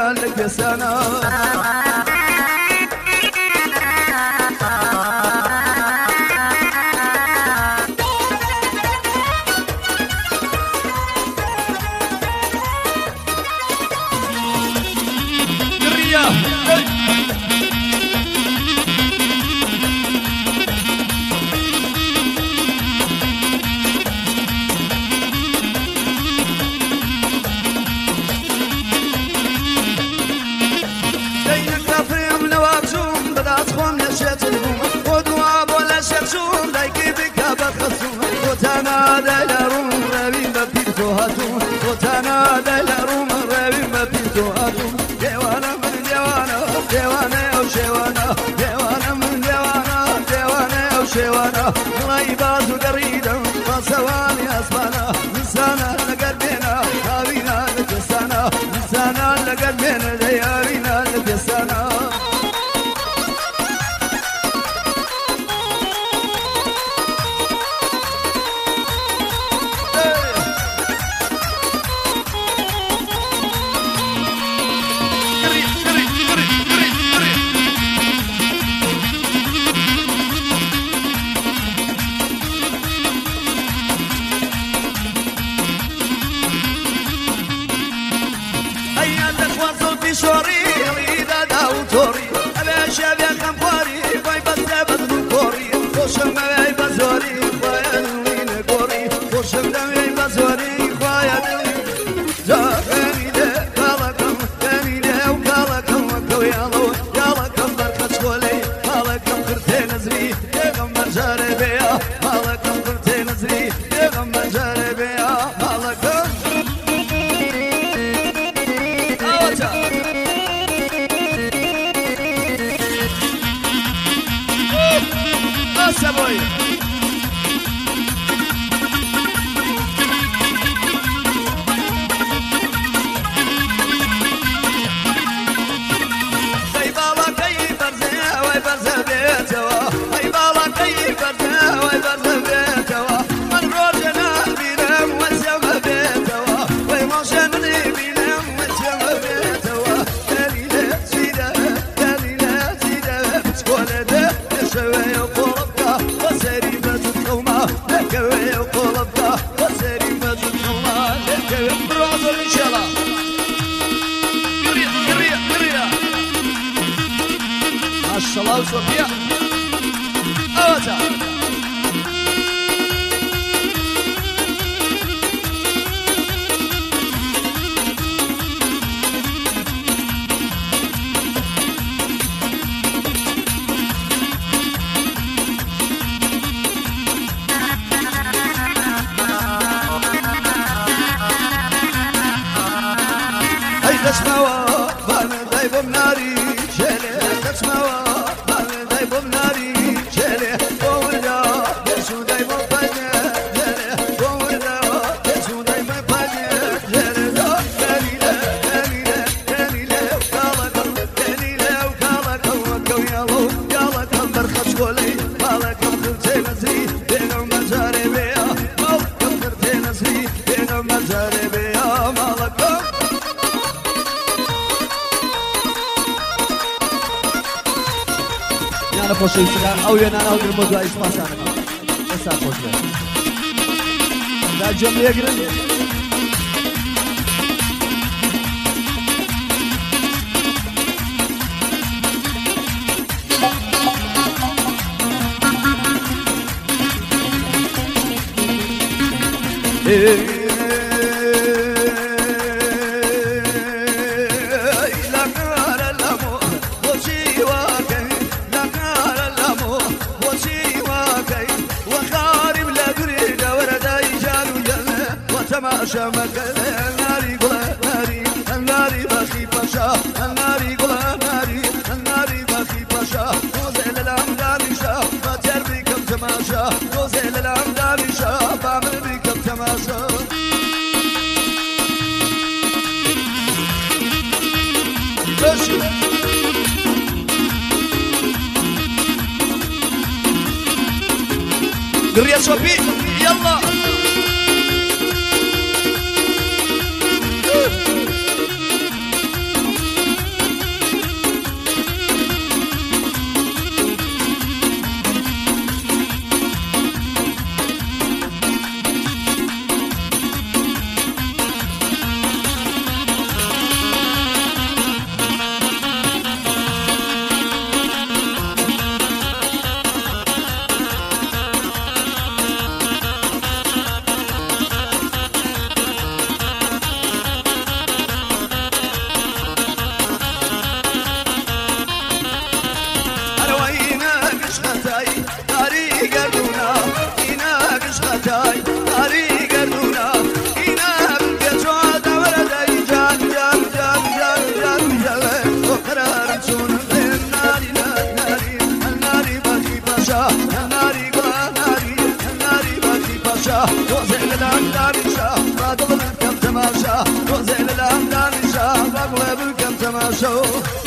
رابينا لك سنة غيبات وقريدا فسواني أصفانا لسانا لقلبنا خابينا لك السنة لسانا لقلبنا ديارنا لك السنة الله وصفية أوتا هاي تسمعوا فانا دايب بناري شيلي تسمعوا خوشی سلام او یه نان آگر مزای اسماسانه بسا خوشه در جمعه گرن شمك الناري قلا ناري الناري باخي باشا الناري قلا ناري الناري باخي باشا وزيل الأمداني شا باتر بكم تماشا وزيل الأمداني شا بعمل بكم تماشا بشي قرية صوفي يلا تماشو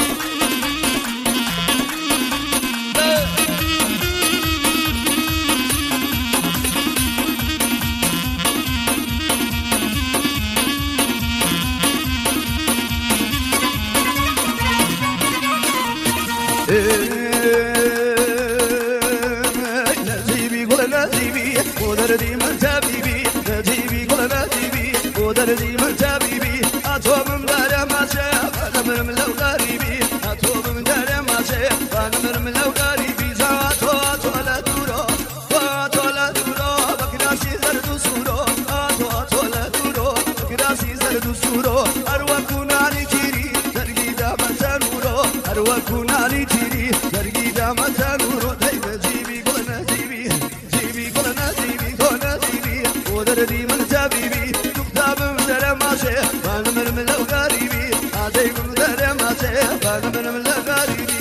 نجيبي قول نجيبي ودردي من تبيبي نجيبي قول نجيبي ودردي من تبيبي أتوب من دار ما شاف أنا من لو غريبي أتوب من دار ما شاف أنا من لو غريبي زاتو لا دورو واتو لا دورو بكراسي زرد سورو أتو لا دورو بكراسي زرد سورو أروكنا نجري درجي دام تنورو أروكنا نجري درجي دام تنورو دايما جيبي قول نجيبي جيبي قول نجيبي قول نجيبي ودردي من تبيبي تكتب من دار ما شاف أنا من لو غريبي أدي من دار ما شاف أنا من لو غريبي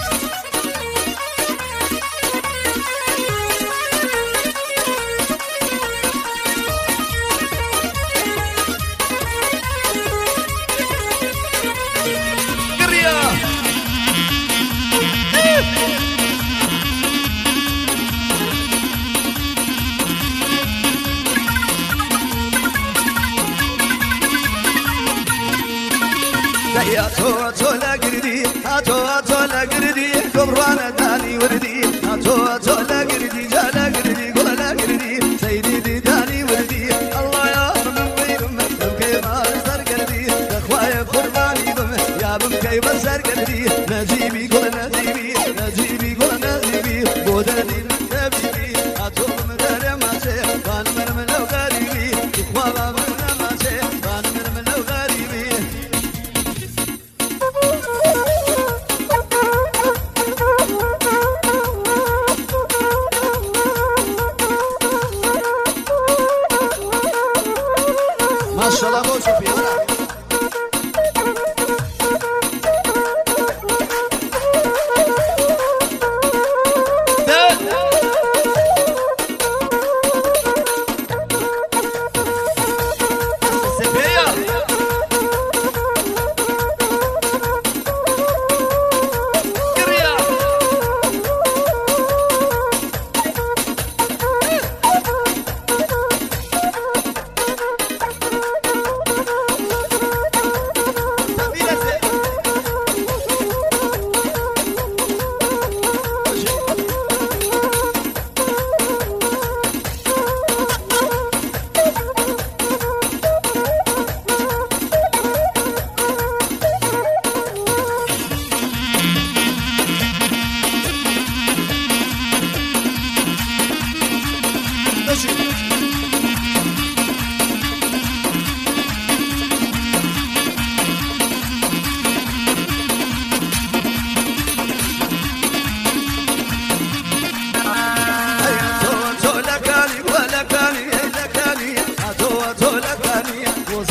أتو لا قردي أتو لا قردي كبرانا داني وردي أتو لا قردي جالا قردي قول لا قردي سيدي دي داني وردي الله يا من بيرم كيف أسر قردي أخوايا قرباني بم يا بم كيف أسر قردي نجيبي قول نجيبي نجيبي قول نجيبي بودني من تبيبي أتو من دار ما شيء أنا من لو غريبي إخوة من ما شيء أنا من لو غريبي ما شاء الله موسو في هنا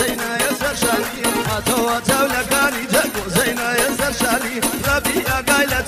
أتو لكاني جاكو زينا يسر شاني ربي أقايل